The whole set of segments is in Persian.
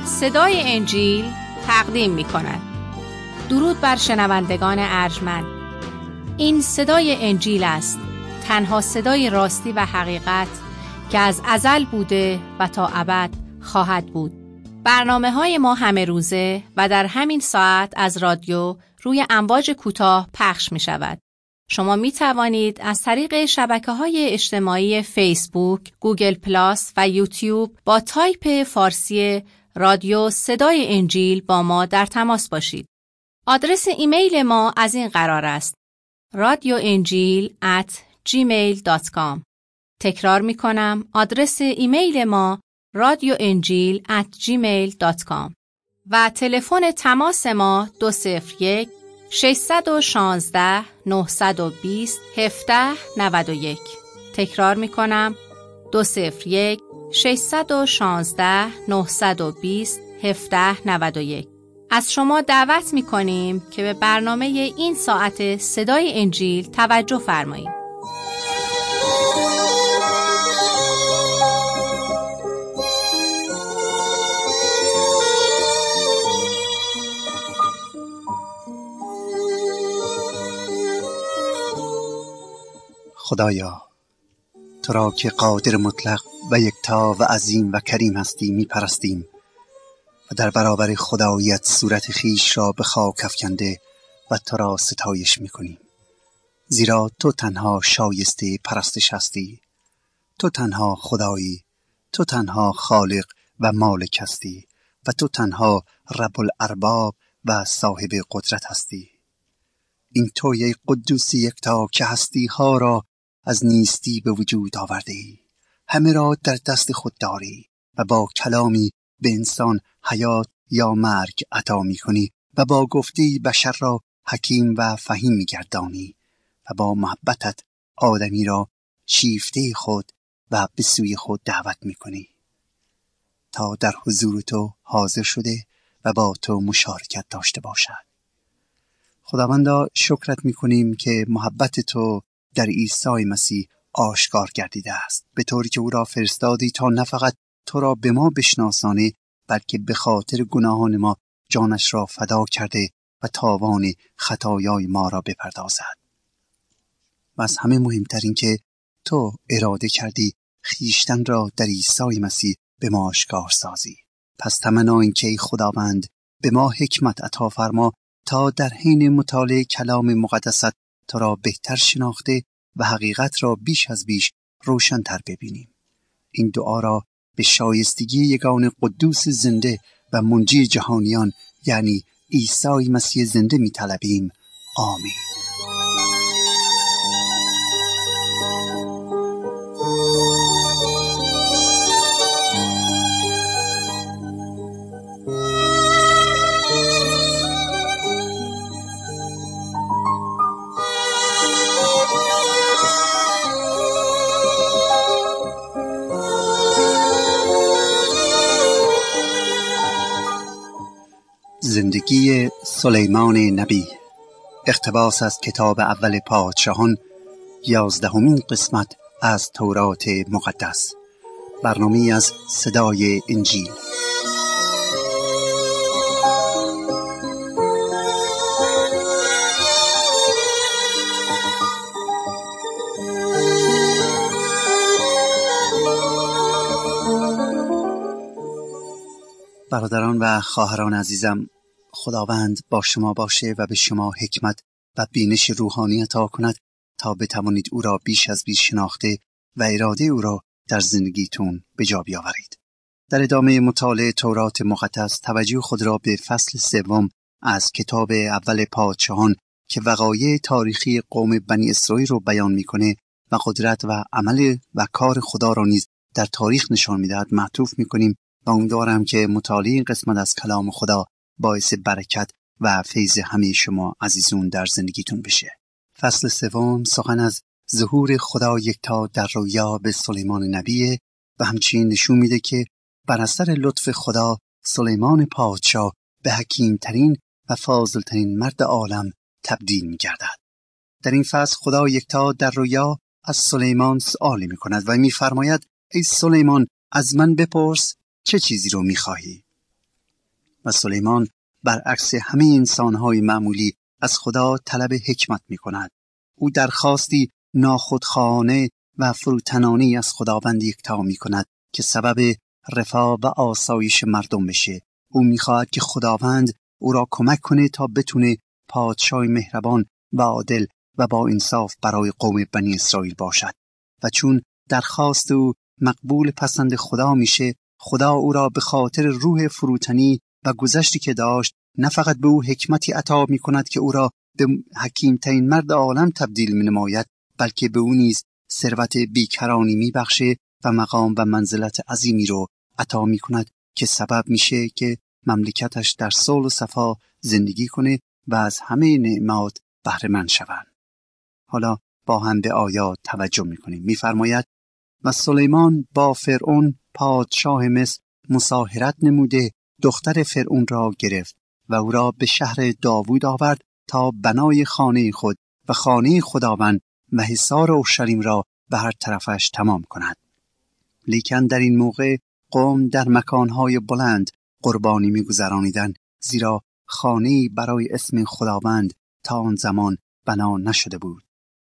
صدای انجیل تقدیم می کند. درود بر شنوندگان ارجمند. این صدای انجیل است، تنها صدای راستی و حقیقت که از ازل بوده و تا ابد خواهد بود. برنامه‌های ما همه روزه و در همین ساعت از رادیو روی امواج کوتاه پخش می شود. شما می توانید از طریق شبکه‌های اجتماعی فیسبوک، گوگل پلاس و یوتیوب با تایپ فارسی رادیو صدای انجیل با ما در تماس باشید. آدرس ایمیل ما از این قرار است: radioenjil@gmail.com. تکرار می کنم، آدرس ایمیل ما radioenjil@gmail.com و تلفن تماس ما 201 616 920 1791. تکرار می کنم، 201 616 920 1791. از شما دعوت می کنیم که به برنامه این ساعت صدای انجیل توجه فرمایید. خدایا، تو را که قادر مطلق و یکتا و عظیم و کریم هستی می پرستیم و در برابر خداییت صورت خیش را به خاک افکنده و تو را ستایش می کنیم، زیرا تو تنها شایسته پرستش هستی. تو تنها خدایی، تو تنها خالق و مالک هستی و تو تنها رب الارباب و صاحب قدرت هستی. این تویی ای قدوس یکتا که هستی ها را از نیستی به وجود آورده ای، همه را در دست خود داری و با کلامی به انسان حیات یا مرگ عطا می کنی و با گفتی بشر را حکیم و فهیم می گردانی و با محبتت آدمی را شیفته خود و به سوی خود دعوت می کنی تا در حضور تو حاضر شده و با تو مشارکت داشته باشد. خداوندا، شکرت می کنیم که محبت تو در عیسی مسیح آشکار گردیده است، به طوری که او را فرستادی تا نه فقط تو را به ما بشناسانه، بلکه به خاطر گناهان ما جانش را فدا کرده و تاوان خطایای ما را بپردازد. و از همه مهمتر این که تو اراده کردی خیشتن را در عیسی مسیح به ما آشکار سازی. پس تمنا این که ای خداوند به ما حکمت عطا فرما تا در حین مطالعه کلام مقدست تو را بهتر شناخته و حقیقت را بیش از بیش روشن‌تر ببینیم. این دعا را به شایستگی یگانه قدوس زنده و منجی جهانیان یعنی عیسی مسیح زنده می طلبیم. آمین. زندگی سلیمان نبی، اقتباس از کتاب اول پادشاهان، 11مین قسمت از تورات مقدس. برنامه‌ای از صدای انجیل. برادران و خواهران عزیزم، خداوند با شما باشه و به شما حکمت و بینش روحانی عطا کند تا بتوانید او را بیش از بیش شناخته و اراده او را در زندگیتون به جا بیاورید. در ادامه مطالعه تورات مقدس توجه خود را به فصل 3 از کتاب اول پادشاهان که وقایع تاریخی قوم بنی اسرائیل رو بیان میکنه و قدرت و عمل و کار خدا را نیز در تاریخ نشان میدهد معطوف میکنیم و امیدوارم که مطالعه این قسمت از کلام خدا باعث برکت و فیض همه شما عزیزون در زندگیتون بشه. فصل 3 سخن از ظهور خدا یکتا در رویا به سلیمان نبی و همچنین نشون میده که بر اثر لطف خدا سلیمان پادشاه به حکیمترین و فاضلترین مرد عالم تبدیل می‌گردد. در این فصل خدا یکتا در رویا از سلیمان سوالی می‌کند و می‌فرماید ای سلیمان، از من بپرس چه چیزی رو می‌خواهی؟ و سلیمان برعکس همه انسان‌های معمولی از خدا طلب حکمت می‌کند. او درخواستی ناخودخواهانه و فروتنانه‌ای از خداوند یکتا می‌کند که سبب رفاه و آسایش مردم بشه. او می‌خواهد که خداوند او را کمک کنه تا بتونه پادشاه مهربان و عادل و با انصاف برای قوم بنی اسرائیل باشد. و چون درخواست او مقبول پسند خدا میشه، خدا او را به خاطر روح فروتنی و گذشتی که داشت نه فقط به او حکمتی عطا می‌کند که او را به حکیم‌ترین مرد عالم تبدیل می‌نماید، بلکه به او نیز ثروت بیکرانی می‌بخشه و مقام و منزلت عظیمی رو عطا می‌کند که سبب میشه که مملکتش در صلح و صفا زندگی کنه و از همه نعمات بهره مند شوند. حالا با هم به آیات توجه می‌کنیم. می‌فرماید و سلیمان با فرعون پادشاه مصر مصاهرت نموده دختر فرعون را گرفت و او را به شهر داوود آورد تا بنای خانه خود و خانه خداوند و حصار اورشلیم را به هر طرفش تمام کند. لیکن در این موقع قوم در مکانهای بلند قربانی می‌گذرانیدند، زیرا خانه‌ای برای اسم خداوند تا آن زمان بنا نشده بود.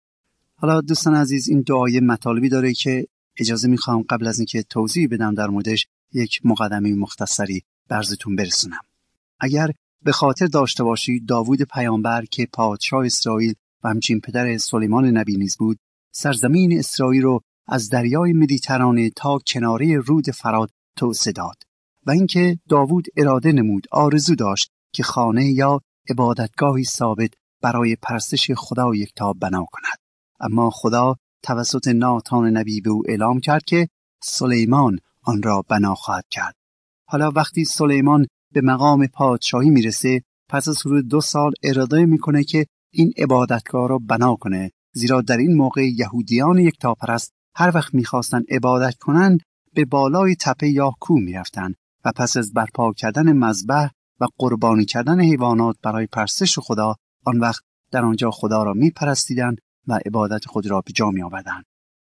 حالا دوستان عزیز، این دعای مطالبی داره که اجازه میخوام قبل از اینکه توضیح بدم در موردش یک مقدمه مختصری براتون برسونم. اگر به خاطر داشته باشید داوود پیامبر که پادشاه اسرائیل و همچنین پدر سلیمان نبی نیز بود، سرزمین اسرائیل رو از دریای مدیترانه تا کناره رود فرات توسعه داد و اینکه داوود اراده نمود، آرزو داشت که خانه یا عبادتگاهی ثابت برای پرستش خدا یکتا بنا کند. اما خدا توسط ناتان نبی به او اعلام کرد که سلیمان آن را بنا خواهد کرد. حالا وقتی سلیمان به مقام پادشاهی میرسه، پس از حدود 2 سال اراده میکنه که این عبادتگاه را بنا کنه، زیرا در این موقع یهودیان یکتاپرست هر وقت میخواستن عبادت کنن به بالای تپه یا کوه میرفتن و پس از برپا کردن مذبح و قربانی کردن حیوانات برای پرستش خدا، آن وقت در آنجا خدا را میپرستیدند و عبادت خود را به جا می آوردند.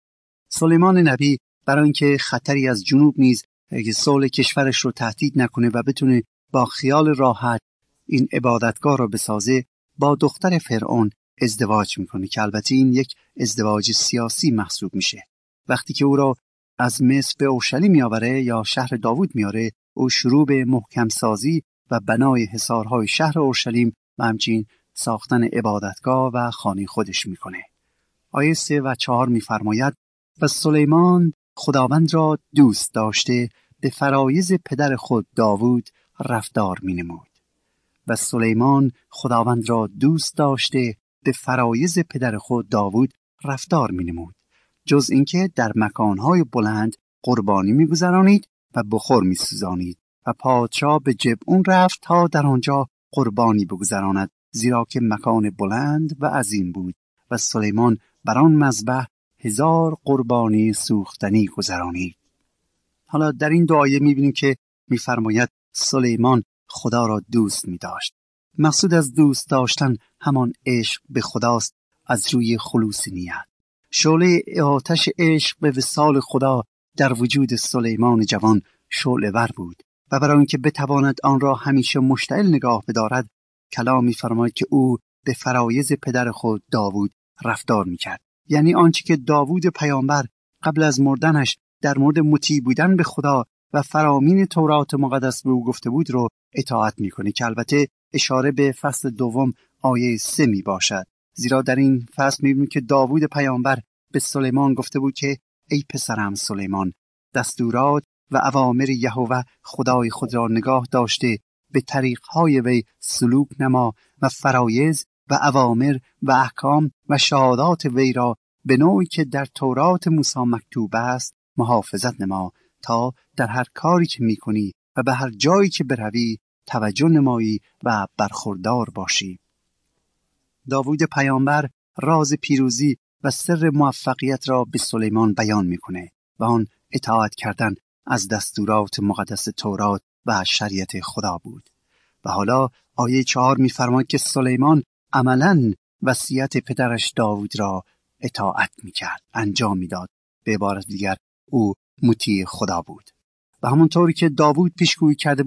سلیمان نبی برای اینکه خطری از جنوب نیز که صلح کشورش رو تهدید نکنه و بتونه با خیال راحت این عبادتگاه را بسازه، با دختر فرعون ازدواج میکنه که البته این یک ازدواج سیاسی محسوب میشه. وقتی که او را از مصر به اورشلیم میآوره یا شهر داوود میاره، او شروع به محکم سازی و بنای حصارهای شهر اورشلیم و همچنین ساختن عبادتگاه و خانه خودش میکنه. آیه 3 و 4 میفرماید و سلیمان خداوند را دوست داشته به فرایض پدر خود داوود رفتار مینمود. و سلیمان خداوند را دوست داشته به فرایض پدر خود داوود رفتار مینمود، جز اینکه در مکانهای بلند قربانی میگذرانید و بخور میسوزانید و پادشاه به جبعون رفت تا در آنجا قربانی بگذراند، زیرا که مکان بلند و عظیم بود و سلیمان بر آن مذبح 1000 قربانی سوختنی گذرانید. حالا در این دعایه می‌بینیم که می‌فرماید سلیمان خدا را دوست می‌داشت. مقصود از دوست داشتن همان عشق به خداست از روی خلوص نیت. شعله آتش عشق به وصال خدا در وجود سلیمان جوان شعله‌ور بود و برای اینکه بتواند آن را همیشه مشتعل نگاه بدارد، کلام می‌فرماید که او به فرایض پدر خود داوود رفتار می‌کرد. یعنی آنچه که داوود پیامبر قبل از مردنش در مورد مطیع بودن به خدا و فرامین تورات مقدس به او گفته بود رو اطاعت می‌کنه، که البته اشاره به فصل 2 آیه 3 میباشد. زیرا در این فصل می‌بینیم که داوود پیامبر به سلیمان گفته بود که ای پسرم سلیمان، دستورات و اوامر یهوه خدای خود را نگاه داشته به طریق‌های وی سلوک نما و فرایض و اوامر و احکام و شهادات وی را به نوعی که در تورات موسی مکتوب است محافظت نما، تا در هر کاری که می‌کنی و به هر جایی که بروی توجه نمایی و برخوردار باشی. داوود پیامبر راز پیروزی و سر موفقیت را به سلیمان بیان می‌کنه و آن اطاعت کردن از دستورات مقدس تورات و شریعت خدا بود. و حالا آیه 4 می‌فرماید که سلیمان عملاً وصیت پدرش داوود را اطاعت می‌کرد، انجام می‌داد. به عبارت دیگر او مطیع خدا بود. و همونطوری که داوود پیشگویی کرده بود،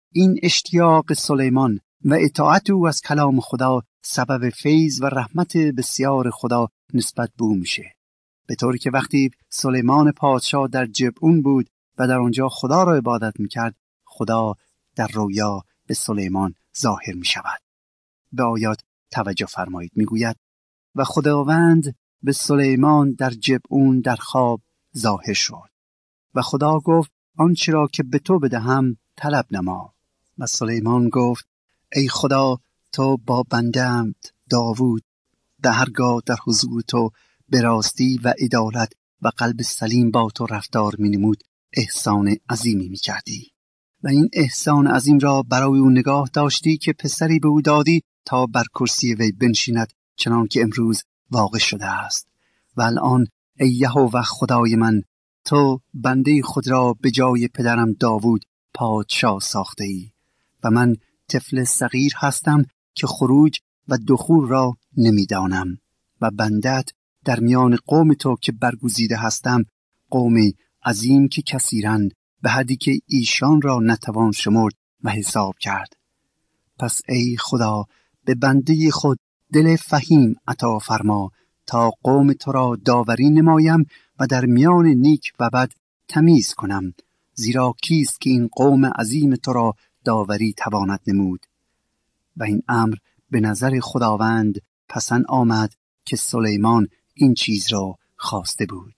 این اشتیاق سلیمان و اطاعت او از کلام خدا سبب فیض و رحمت بسیار خدا نسبت به او میشه. به طوری که وقتی سلیمان پادشاه در جبعون بود و در آنجا خدا را عبادت میکرد، خدا در رویا به سلیمان ظاهر میشود. به آیات توجه فرمایید. میگوید و خداوند به سلیمان در جبعون در خواب ظاهر شد و خدا گفت آنچه را که به تو بدهم طلب نما. و سلیمان گفت ای خدا، تو با بنده‌ات داوود در هرگاه در حضور تو به راستی و عدالت و قلب سلیم با تو رفتار می‌نمود احسان عظیمی می‌کردی و این احسان عظیم را برای او نگاه داشتی که پسری به او دادی تا بر کرسی وی بنشیند، چنان که امروز واقع شده است. و الان ای یهوه خدای من، تو بنده خود را به جای پدرم داوود پادشاه ساخته ای و من طفل صغیر هستم که خروج و دخول را نمیدانم و بندت در میان قوم تو که برگزیده هستم، قومی عظیم که کثیرند به حدی که ایشان را نتوان شمرد و حساب کرد. پس ای خدا، به بنده خود دل فهیم عطا فرما تا قوم تو را داوری نمایم و در میان نیک و بد تمیز کنم، زیرا کیست که این قوم عظیم تو را داوری تواند نمود؟ و این امر به نظر خداوند پسند آمد که سلیمان این چیز را خواسته بود.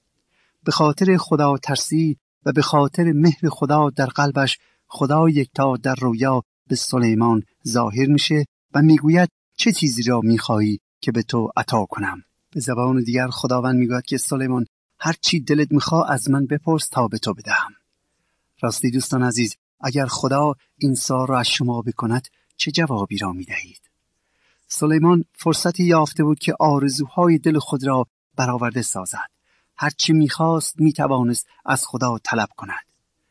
به خاطر خدا ترسی و به خاطر مهر خدا در قلبش، خدا یکتا در رویا به سلیمان ظاهر میشه و میگوید چه چیزی را میخواهی که به تو عطا کنم؟ به زبان دیگر خداوند میگوید که سلیمان، هر چی دلت میخواد از من بپرس تا به تو بدهم. راستی دوستان عزیز، اگر خدا این سوال را از شما بکند چه جوابی را میدهید؟ سلیمان فرصتی یافته بود که آرزوهای دل خود را برآورده سازد. هر چی میخواست میتوانست از خدا طلب کند.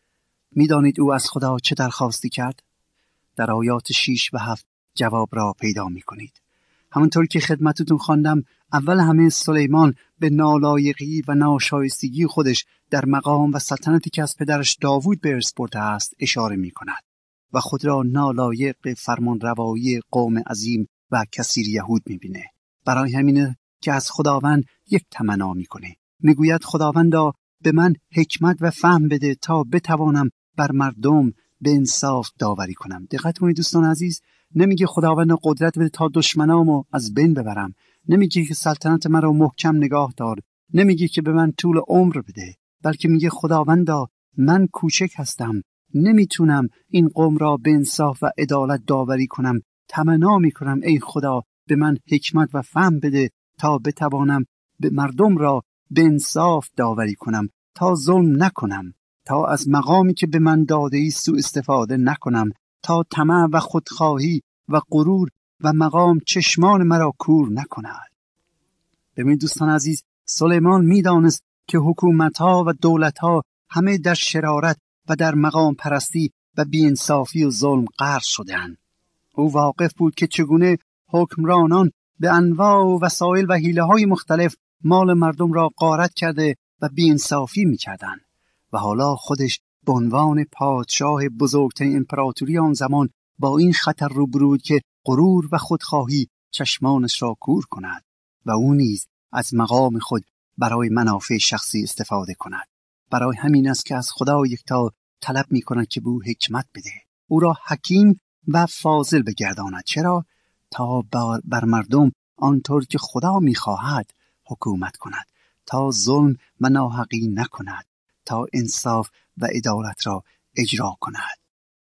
میدانید او از خدا چه درخواستی کرد؟ در آیات 6 و 7 جواب را پیدا میکنید. همونطور که خدمتتون خواندم، اول همه سلیمان به نالایقی و ناشایستگی خودش در مقام و سلطنتی که از پدرش داوود به ارث برده است اشاره میکند و خود را نالایق فرمان روایی قوم عظیم و کثیر یهود میبینه. برای همینه که از خداوند یک تمنا میکنه. میگوید خداوندا به من حکمت و فهم بده تا بتوانم بر مردم به انصاف داوری کنم. دقت کنید دوستان عزیز، نمیگه خداوند قدرت بده تا دشمنامو از بین ببرم، نمیگه که سلطنت من رو محکم نگاه دار، نمیگه که به من طول عمر بده، بلکه میگه خداوندا من کوچک هستم، نمیتونم این قوم را به انصاف و عدالت داوری کنم. تمنا میکنم ای خدا به من حکمت و فهم بده تا بتوانم به مردم را به انصاف داوری کنم، تا ظلم نکنم، تا از مقامی که به من داده ای سوء استفاده نکنم، تا طمع و خودخواهی و غرور و مقام چشمان مرا کور نکند. ببینید دوستان عزیز، سلیمان میدانست که حکومت‌ها و دولت‌ها همه در شرارت و در مقام پرستی و بی‌انصافی و ظلم غرق شدند. او واقف بود که چگونه حکمرانان به انواع و وسایل و حیله‌های مختلف مال مردم را غارت کرده و بی‌انصافی می‌کردند و حالا خودش به عنوان پادشاه بزرگترین امپراتوری آن زمان با این خطر روبرو بود که غرور و خودخواهی چشمانش را کور کند و او نیز از مقام خود برای منافع شخصی استفاده کند. برای همین است که از خدا یکتا طلب می‌کند که به او حکمت بده، او را حکیم و فاضل بگرداند. چرا؟ تا بر مردم آنطور که خدا می‌خواهد حکومت کند، تا ظلم و ناحقی نکند، تا انصاف و عدالت را اجرا کند.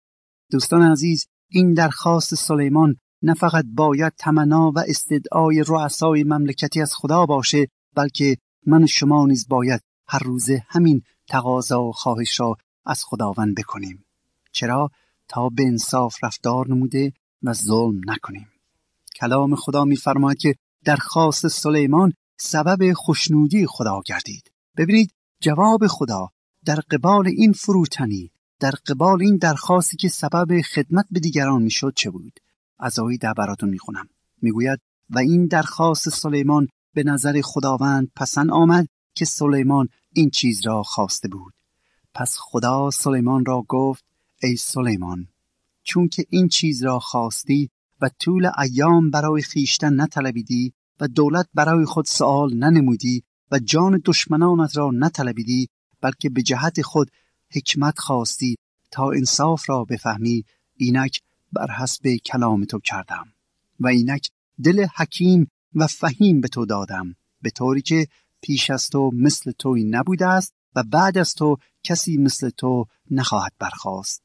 دوستان عزیز، این درخواست سلیمان نه فقط باید تمنا و استدعای رؤسای مملکتی از خدا باشه، بلکه من و شما نیز باید هر روزه همین تقاضا و خواهش را از خداوند بکنیم. چرا؟ تا به انصاف رفتار نموده و ظلم نکنیم. کلام خدا می‌فرماید که درخواست سلیمان سبب خوشنودی خدا گردید. ببینید جواب خدا در قبال این فروتنی، در قبال این درخواستی که سبب خدمت به دیگران میشد چه بود؟ از آیه 10 براتون میخونم. میگوید و این درخواست سلیمان به نظر خداوند پسند آمد که سلیمان این چیز را خواسته بود. پس خدا سلیمان را گفت ای سلیمان، چون که این چیز را خواستی و طول ایام برای خیشتن نطلبیدی و دولت برای خود سؤال ننمودی و جان دشمنانت را نطلبیدی، بلکه به جهت خود حکمت خواستی تا انصاف را بفهمی، اینک بر حسب کلام تو کردم و اینک دل حکیم و فهیم به تو دادم، به طوری که پیش از تو مثل توی نبوده است و بعد از تو کسی مثل تو نخواهد برخاست.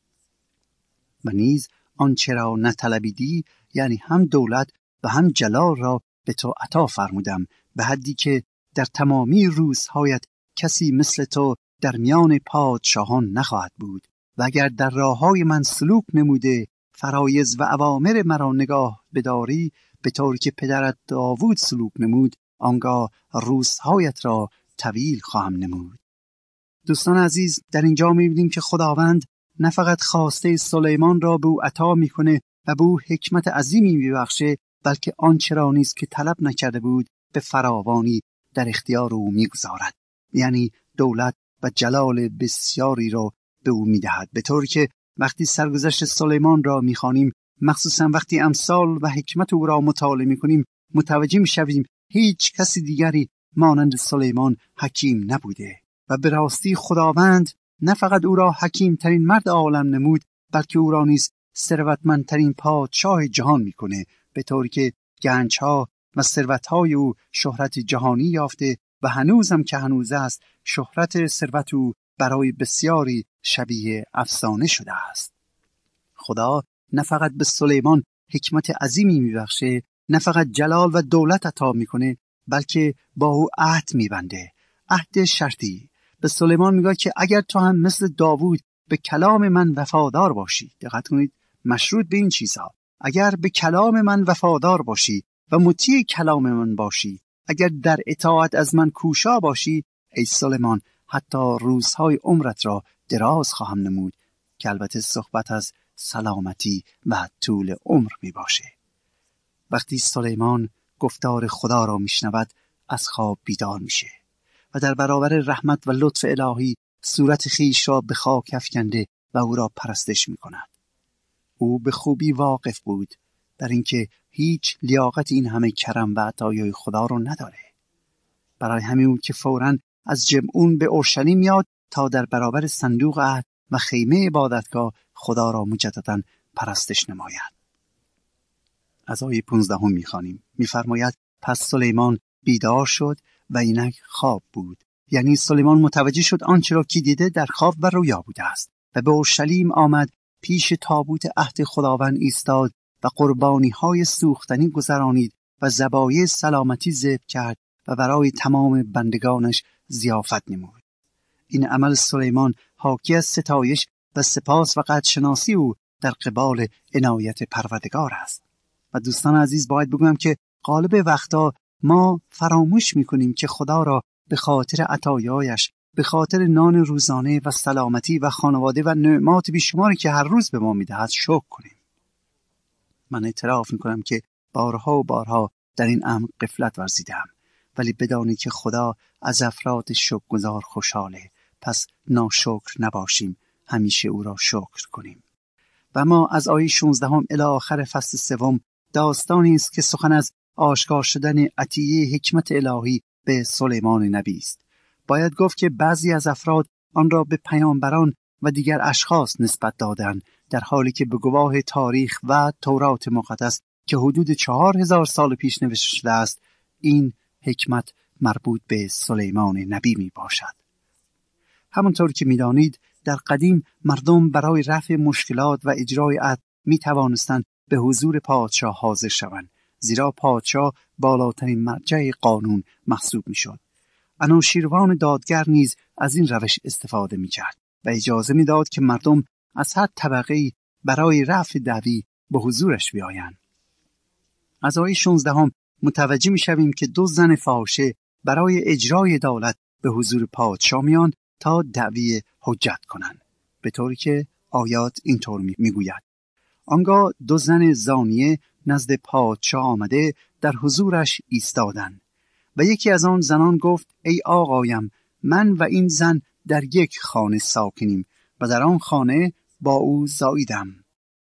و نیز آنچه را نطلبیدی، یعنی هم دولت و هم جلال را به تو عطا فرمودم، به حدی که در تمامی روزهایت کسی مثل تو در میان پادشاهان نخواهد بود. و اگر در راههای من سلوک نموده فرایض و اوامر مرا نگاه بداری، به طوری که پدرت داوود سلوک نمود، آنگاه روزهایت را طویل خواهم نمود. دوستان عزیز، در اینجا می‌بینیم که خداوند نه فقط خواسته سلیمان را به او عطا می‌کنه و به او حکمت عظیمی می‌بخشه، بلکه آنچه را نیز که طلب نکرده بود به فراوانی در اختیار او می‌گذارد، یعنی دولت و جلال بسیاری را به او می‌دهد، به طوری که وقتی سرگذشت سلیمان را می‌خوانیم، مخصوصا وقتی امثال و حکمت او را مطالعه می‌کنیم، متوجه می‌شویم هیچ کسی دیگری مانند سلیمان حکیم نبوده و به راستی خداوند نه فقط او را حکیم ترین مرد عالم نمود، بلکه او را نیز ثروتمندترین پادشاه جهان می‌کنه، به طوری که گنج‌ها و ثروت‌های او شهرت جهانی یافته و هنوزم که هنوز است شهرت ثروت او برای بسیاری شبیه افسانه شده است. خدا نه فقط به سلیمان حکمت عظیمی میبخشه، نه فقط جلال و دولت عطا میکنه، بلکه با او عهد میبنده، عهد شرطی. به سلیمان میگه که اگر تو هم مثل داوود به کلام من وفادار باشی، دقت کنید، مشروط به این چیزها، اگر به کلام من وفادار باشی و مطیع کلام من باشی، اگر در اطاعت از من کوشا باشی، ای سلیمان، حتی روزهای عمرت را دراز خواهم نمود، که البته صحبت از سلامتی و طول عمر می باشه. وقتی سلیمان گفتار خدا را میشنود، از خواب بیدار میشه و در برابر رحمت و لطف الهی صورت خیش را به خاک افکنده و او را پرستش میکند. او به خوبی واقف بود در اینکه هیچ لیاقت این همه کرم و عطایای خدا را نداره. برای همین بود که فوراً از جمعون به اورشلیم میاد تا در برابر صندوق عهد و خیمه عبادتگاه خدا را مجدداً پرستش نماید. از آیه 15 میخوانیم، میفرماید پس سلیمان بیدار شد و اینک خواب بود. یعنی سلیمان متوجه شد آنچه را که دیده در خواب و رویا بوده است و به اورشلیم آمد، پیش تابوت عهد خداوند ایستاد و قربانی های سوختنی گذرانید و ذبایح سلامتی ذبح کرد و برای تمام بندگانش ضیافت نمود. این عمل سلیمان حاکی از ستایش و سپاس و قدرشناسی او در قبال عنایت پروردگار است. و دوستان عزیز، باید بگویم که غالب وقتا ما فراموش میکنیم که خدا را به خاطر عطایایش، به خاطر نان روزانه و سلامتی و خانواده و نعمات بیشماری که هر روز به ما میدهد شکر کنیم. من اعتراف میکنم که بارها و بارها در این امر غفلت ورزیدم، ولی بدانید که خدا از افراد شکرگزار خوشحاله، پس ناشکر نباشیم، همیشه او را شکر کنیم. و ما از آیه 16 الی آخر فصل 3 داستانی است که سخن از آشکار شدن عطیه حکمت الهی به سلیمان نبی است. باید گفت که بعضی از افراد آن را به پیامبران و دیگر اشخاص نسبت دادند، در حالی که به گواه تاریخ و تورات مقدس که حدود 4000 سال پیش نوشته شده است، این حکمت مربوط به سلیمان نبی می باشد. همونطور که می دانید در قدیم مردم برای رفع مشکلات و اجرای عدل می توانستند به حضور پادشاه حاضر شوند، زیرا پادشاه بالاترین مرجع قانون محسوب می شد. انوشیروان دادگر نیز از این روش استفاده می کرد و اجازه می داد که مردم از هر طبقه‌ای برای رفع دعوی به حضورش بیایند. از آیه 16 متوجه می شویم که 2 زن فاحشه برای اجرای عدالت به حضور پادشاه میان تا دعوی حجت کنند، به طوری که آیات اینطور می گوید: آنگاه 2 زن زانیه نزد پادشاه آمده در حضورش ایستادند و یکی از آن زنان گفت: ای آقایم، من و این زن در یک خانه ساکنیم و در آن خانه با او زاییدم.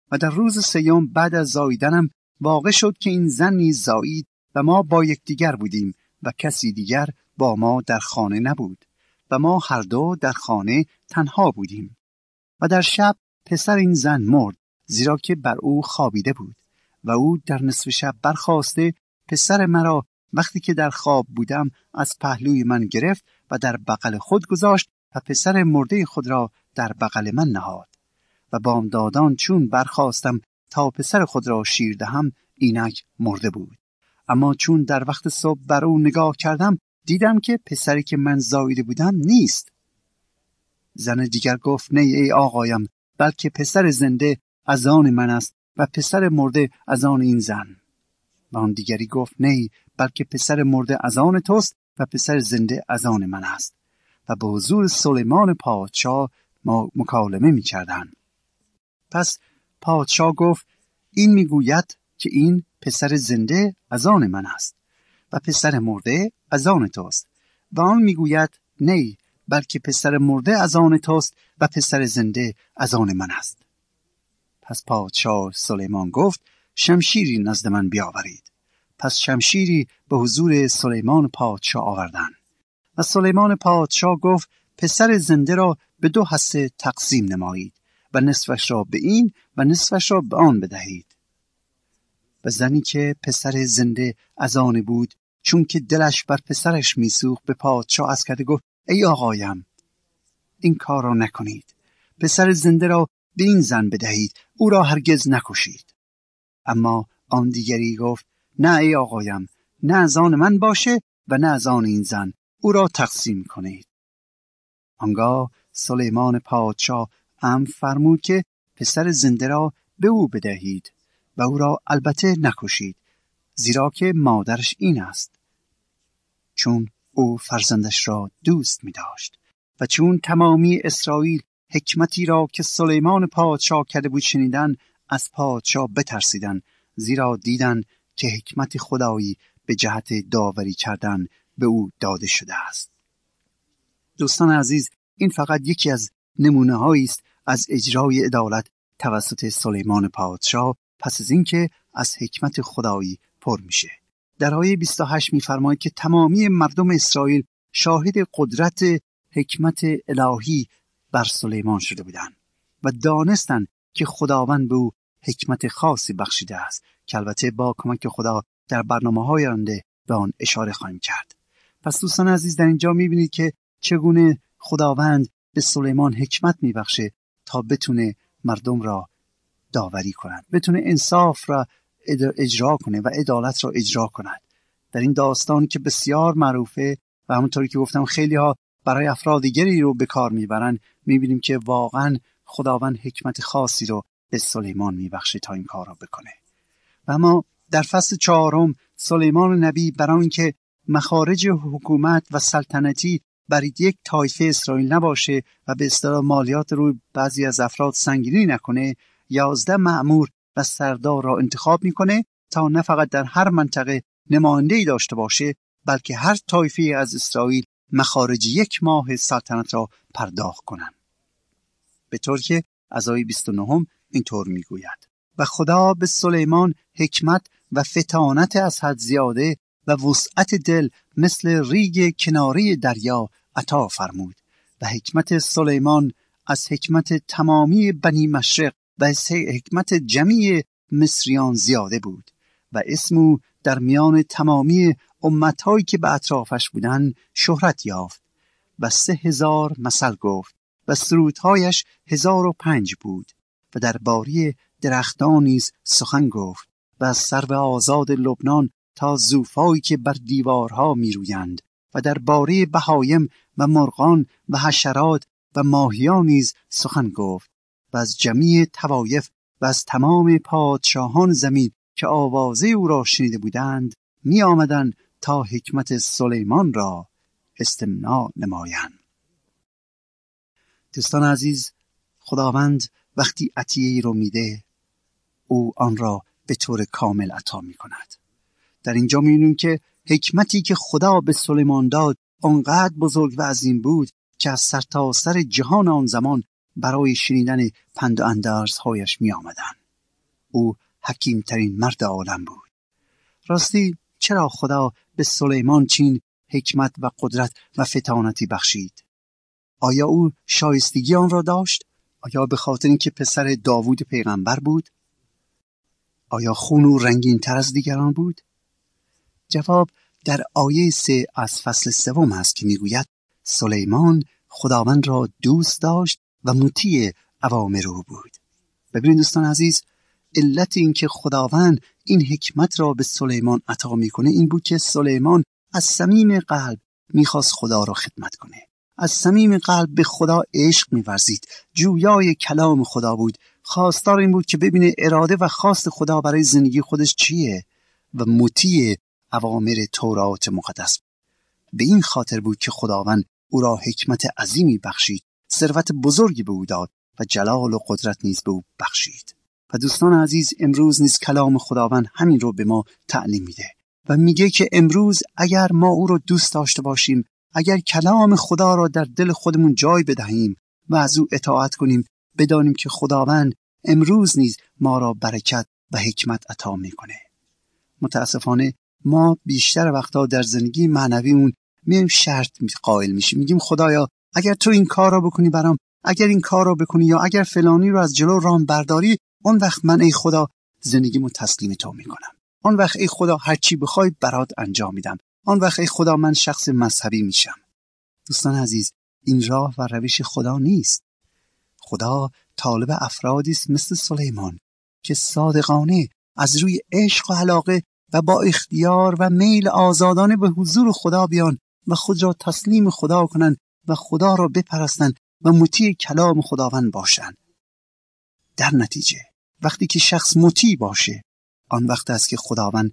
و در روز سیوم بعد از زاییدنم واقع شد که این زن نیز زایید و ما با یکدیگر بودیم و کسی دیگر با ما در خانه نبود و ما هر دو در خانه تنها بودیم. و در شب پسر این زن مرد، زیرا که بر او خوابیده بود. و او در نصف شب برخاسته پسر مرا وقتی که در خواب بودم از پهلوی من گرفت و در بغل خود گذاشت و پسر مرده خود را در بغل من نهاد. و بامدادان چون برخاستم تا پسر خود را شیر دهم، اینک مرده بود. اما چون در وقت صبح بر او نگاه کردم، دیدم که پسری که من زاییده بودم نیست. زن دیگر گفت: نه ای آقایم، بلکه پسر زنده از آن من است و پسر مرده از آن این زن. و آن دیگری گفت: نه، بلکه پسر مرده از آن توست و پسر زنده از آن من است. و به حضور سلیمان پادشاه ما مکالمه می کردن. پس پادشاه گفت: این میگوید که این پسر زنده از آن من است و پسر مرده از آن توست. و آن میگوید: نه، بلکه پسر مرده از آن توست و پسر زنده از آن من است. پس پادشاه سلیمان گفت: شمشیری نزد من بیاورید. پس شمشیری به حضور سلیمان پادشاه آوردند. و سلیمان پادشاه گفت: پسر زنده را به 2 حصه تقسیم نمایید و نصفش را به این و نصفش را به آن بدهید. و زنی که پسر زنده از آن بود، چون که دلش بر پسرش میسوخت، به پادشاه عرض کرد گفت: ای آقایم، این کار را نکنید. پسر زنده را به این زن بدهید، او را هرگز نکشید. اما آن دیگری گفت: نه ای آقایم، نه از آن من باشه و نه از آن این زن، او را تقسیم کنید. آنگاه سلیمان پادشاه امر فرمود که پسر زنده را به او بدهید و او را البته نکشید، زیرا که مادرش این است، چون او فرزندش را دوست می داشت. و چون تمامی اسرائیل حکمتی را که سلیمان پادشاه کرده بود شنیدن، از پادشاه بترسیدن، زیرا دیدن که حکمت خدایی به جهت داوری کردن به او داده شده است. دوستان عزیز، این فقط یکی از نمونه هایی است از اجرای عدالت توسط سلیمان پادشاه پس از اینکه از حکمت خدایی پر میشه. در آیه 28 میفرماید که تمامی مردم اسرائیل شاهد قدرت حکمت الهی بر سلیمان شده بودند و دانستند که خداوند به او حکمت خاصی بخشیده است که البته با کمک خدا در برنامه‌های آینده به آن اشاره خواهیم کرد. پس دوستان عزیز، در اینجا می‌بینید که چگونه خداوند به سلیمان حکمت می‌بخشه تا بتونه مردم را داوری کند، بتونه انصاف را اجرا کنه و عدالت را اجرا کند. در این داستان که بسیار معروفه و همونطوری که گفتم خیلی ها برای افراد دیگری رو به کار میبرن، میبینیم که واقعا خداوند حکمت خاصی رو به سلیمان میبخشه تا این کار را بکنه. و اما در فصل 4 سلیمان نبی برای اینکه مخارج حکومت و سلطنتی بر یک طایفه اسرائیل نباشه و به اصطلاح مالیات روی بعضی از افراد سنگینی نکنه، 11 مأمور و سردار را انتخاب میکنه تا نه فقط در هر منطقه نماینده‌ای داشته باشه، بلکه هر طایفه از اسرائیل مخارج 1 ماه سلطنت را پرداخت کنند. به طور که از آیه 29 اینطور میگوید: و خدا به سلیمان حکمت و فطانت از حد زیاده و وسعت دل مثل ریگ کناره دریا عطا فرمود. و حکمت سلیمان از حکمت تمامی بنی مشرق و از حکمت جمیع مصریان زیاده بود و اسمو در میان تمامی امتهایی که به اطرافش بودند شهرت یافت. و 3000 مثل گفت و سرودهایش 1005 بود. و در باری درختان نیز سخن گفت و از سرو آزاد لبنان تا زوفایی که بر دیوارها می رویند. و در باری بهایم و مرغان و حشرات و ماهیان نیز سخن گفت. و از جمیع طوایف و از تمام پادشاهان زمین که آوازه او را شنیده بودند می آمدند تا حکمت سلیمان را استماع نمایند. دوستان عزیز، خداوند وقتی عطیه‌ای رو میده، او آن را به طور کامل عطا می کند. در اینجا می‌بینیم که حکمتی که خدا به سلیمان داد آنقدر بزرگ و عظیم بود که از سرتاسر جهان آن زمان برای شنیدن پند و اندرزهایش می آمدند. او حکیمترین مرد عالم بود. راستی چرا خدا به سلیمان چین حکمت و قدرت و فطانتی بخشید؟ آیا او شایستگی آن را داشت؟ آیا به خاطر اینکه پسر داوود پیغمبر بود؟ آیا خون او رنگین تر از دیگران بود؟ جواب در آیه 3 از فصل 3 است که میگوید سلیمان خداوند را دوست داشت و مطیع اوامر او بود. ببینید دوستان عزیز، علت این که خداوند این حکمت را به سلیمان عطا میکنه این بود که سلیمان از صمیم قلب میخواست خدا را خدمت کنه. از صمیم قلب به خدا عشق می‌ورزید، جویای کلام خدا بود، خواستار این بود که ببینه اراده و خواست خدا برای زندگی خودش چیه و مطیع اوامر تورات مقدس. به این خاطر بود که خداوند او را حکمت عظیمی بخشید، ثروت بزرگی به او داد و جلال و قدرت نیز به او بخشید. و دوستان عزیز، امروز نیز کلام خداوند همین رو به ما تعلیم میده و میگه که امروز اگر ما او رو دوست داشته باشیم، اگر کلام خدا را در دل خودمون جای بدهیم و از او اطاعت کنیم، بدانیم که خداوند امروز نیز ما را برکت و حکمت عطا میکنه. متاسفانه ما بیشتر وقتا در زندگی معنویمون میایم شرط قائل میشیم، میگیم خدایا اگر تو این کار را بکنی برام، اگر این کار را بکنی یا اگر فلانی رو از جلو رام برداری، اون وقت من ای خدا زندگیمو تسلیم تو میکنم. اون وقت ای خدا هر چی بخوای برات انجام میدم. آن وقت ای خدا من شخص مذهبی میشم. دوستان عزیز، این راه و روش خدا نیست. خدا طالب افرادی است مثل سلیمان که صادقانه از روی عشق و علاقه و با اختیار و میل آزادانه به حضور خدا بیان و خود را تسلیم خدا کنند و خدا را بپرستند و مطیع کلام خداوند باشند. در نتیجه وقتی که شخص مطیع باشه، آن وقت است که خداوند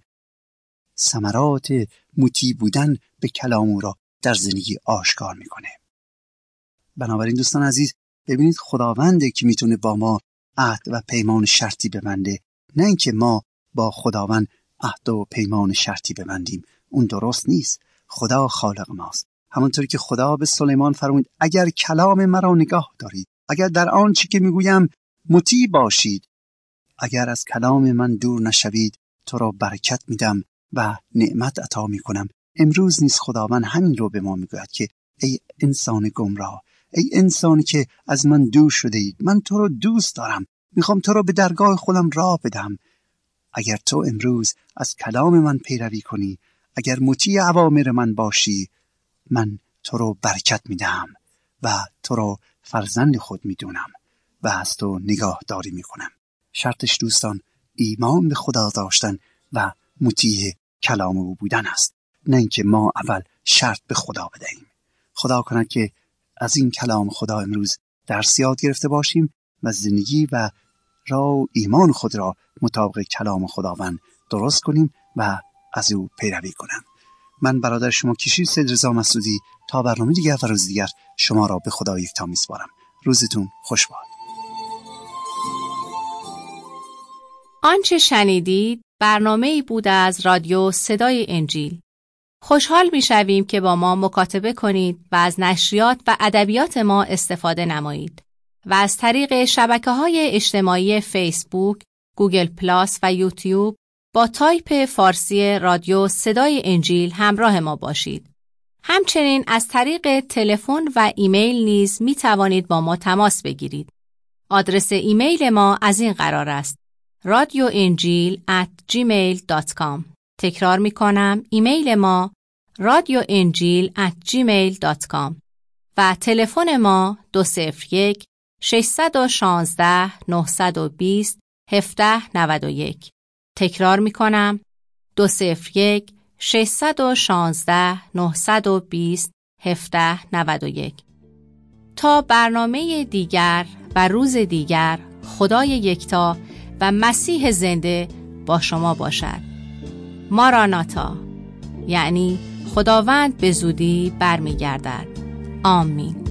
ثمرات مطیع بودن به کلام او را در زندگی آشکار میکنه. بنابراین دوستان عزیز، ببینید خداونده که میتونه با ما عهد و پیمان شرطی ببنده، نه اینکه ما با خداوند عهد و پیمان شرطی ببندیم. اون درست نیست. خدا خالق ماست. همونطوری که خدا به سلیمان فرمود اگر کلام مرا نگاه دارید، اگر در آن چی که میگویم مطیع باشید، اگر از کلام من دور نشوید، تو را برکت میدم و نعمت عطا میکنم. امروز نیز خداوند همین رو به ما میگوید که ای انسان گمراه، ای انسانی که از من دور شده اید، من تو رو دوست دارم، میخوام تو رو به درگاه خودم راه بدم. اگر تو امروز از کلام من پیروی کنی، اگر مطیع اوامر من باشی، من تو رو برکت میدم و تو رو فرزند خود میدونم و از تو نگاهداری میکنم. شرطش دوستان ایمان به خدا داشتن و مطیع کلام او بودن است، نه اینکه ما اول شرط به خدا بدهیم. خدا کند که از این کلام خدا امروز درس یاد گرفته باشیم و زندگی و راه و ایمان خود را مطابق کلام خداوند درست کنیم و از او پیروی کنیم. من برادر شما کشیر سید رضا مسعودی تا برنامه دیگر و روز دیگر شما را به خدا یکتا میسپارم. روزتون خوش باد. آنچه شنیدید برنامه‌ای بود از رادیو صدای انجیل. خوشحال می‌شویم که با ما مکاتبه کنید و از نشریات و ادبیات ما استفاده نمایید و از طریق شبکه‌های اجتماعی فیسبوک، گوگل پلاس و یوتیوب با تایپ فارسی رادیو صدای انجیل همراه ما باشید. همچنین از طریق تلفن و ایمیل نیز می توانید با ما تماس بگیرید. آدرس ایمیل ما از این قرار است: radioenjil@gmail.com. تکرار می کنم، ایمیل ما radioenjil@gmail.com و تلفن ما 201 616 920 1791. تکرار می کنم، 201 616 920 1791. تا برنامه دیگر و روز دیگر، خدای یکتا و مسیح زنده با شما باشد. ماراناتا، یعنی خداوند به زودی برمیگردد. آمین.